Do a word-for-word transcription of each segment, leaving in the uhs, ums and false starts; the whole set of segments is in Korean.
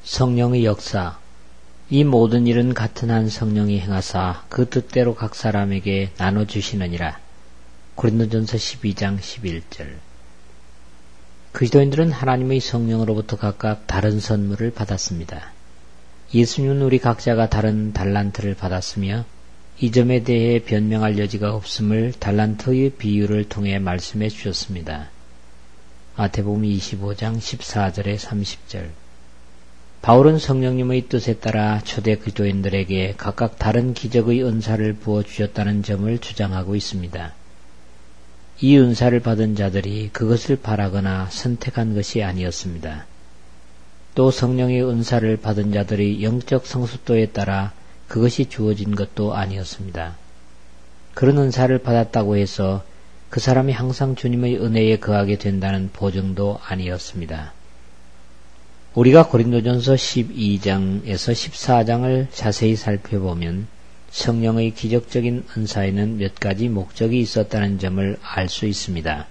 성령의 역사. 이 모든 일은 같은 한 성령이 행하사 그 뜻대로 각 사람에게 나눠주시느니라. 고린도전서 십이 장 십일 절. 그리스도인들은 하나님의 성령으로부터 각각 다른 선물을 받았습니다. 예수님은 우리 각자가 다른 달란트를 받았으며 이 점에 대해 변명할 여지가 없음을 달란트의 비유를 통해 말씀해 주셨습니다. 마태복음 이십오 장 십사 절에 삼십 절. 바울은 성령님의 뜻에 따라 초대 그리스도인들에게 각각 다른 기적의 은사를 부어주셨다는 점을 주장하고 있습니다. 이 은사를 받은 자들이 그것을 바라거나 선택한 것이 아니었습니다. 또 성령의 은사를 받은 자들의 영적 성숙도에 따라 그것이 주어진 것도 아니었습니다. 그런 은사를 받았다고 해서 그 사람이 항상 주님의 은혜에 거하게 된다는 보증도 아니었습니다. 우리가 고린도전서 십이 장에서 십사 장을 자세히 살펴보면 성령의 기적적인 은사에는 몇 가지 목적이 있었다는 점을 알 수 있습니다.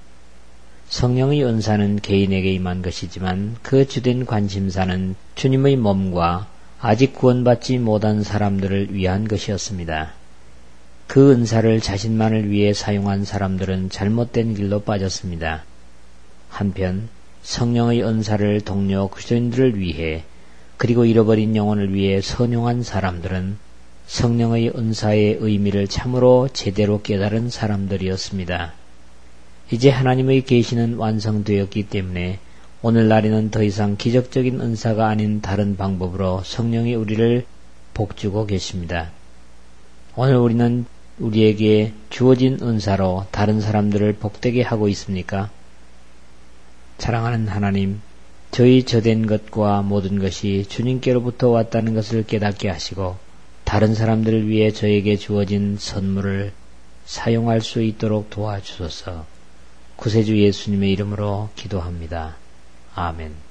성령의 은사는 개인에게 임한 것이지만 그 주된 관심사는 주님의 몸과 아직 구원받지 못한 사람들을 위한 것이었습니다. 그 은사를 자신만을 위해 사용한 사람들은 잘못된 길로 빠졌습니다. 한편 성령의 은사를 동료 그리스도인들을 위해 그리고 잃어버린 영혼을 위해 선용한 사람들은 성령의 은사의 의미를 참으로 제대로 깨달은 사람들이었습니다. 이제 하나님의 계시는 완성되었기 때문에 오늘날에는 더 이상 기적적인 은사가 아닌 다른 방법으로 성령이 우리를 복주고 계십니다. 오늘 우리는 우리에게 주어진 은사로 다른 사람들을 복되게 하고 있습니까? 사랑하는 하나님, 저희 저된 것과 모든 것이 주님께로부터 왔다는 것을 깨닫게 하시고 다른 사람들을 위해 저에게 주어진 선물을 사용할 수 있도록 도와주소서. 구세주 예수님의 이름으로 기도합니다. 아멘.